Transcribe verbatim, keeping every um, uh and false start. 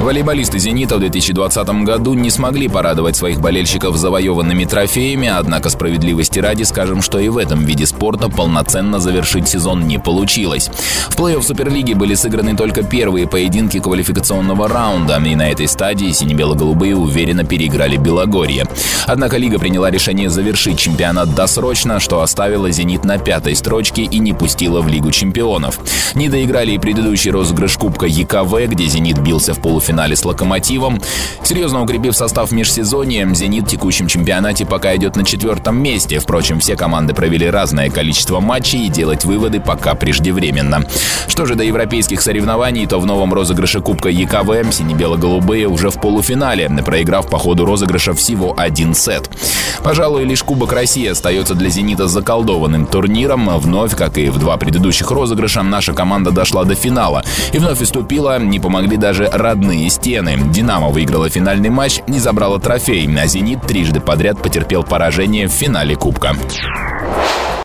Волейболисты «Зенита» в две тысячи двадцатом году не смогли порадовать своих болельщиков завоеванными трофеями, однако справедливости ради скажем, что и в этом виде спорта полноценно завершить сезон не получилось. В плей-офф Суперлиги были сыграны только первые поединки квалификационного раунда, и на этой стадии сине-бело-голубые уверенно переиграли Белогорье. Однако лига приняла решение завершить чемпионат досрочно, что оставило «Зенит» на пятой строчке и не пустило в Лигу чемпионов. Не доиграли и предыдущий розыгрыш Кубка ЕКВ, где «Зенит» бился в полуфинале финале с «Локомотивом». Серьезно укрепив состав в межсезонье, «Зенит» в текущем чемпионате пока идет на четвертом месте. Впрочем, все команды провели разное количество матчей, и делать выводы пока преждевременно. Что же до европейских соревнований, то в новом розыгрыше Кубка ЕКВ сине-бело-голубые уже в полуфинале, проиграв по ходу розыгрыша всего один сет. Пожалуй, лишь Кубок России остается для «Зенита» заколдованным турниром. Вновь, как и в два предыдущих розыгрыша, наша команда дошла до финала и вновь уступила, не помогли даже родные стены. «Динамо» выиграла финальный матч и забрала трофей, а «Зенит» трижды подряд потерпел поражение в финале Кубка.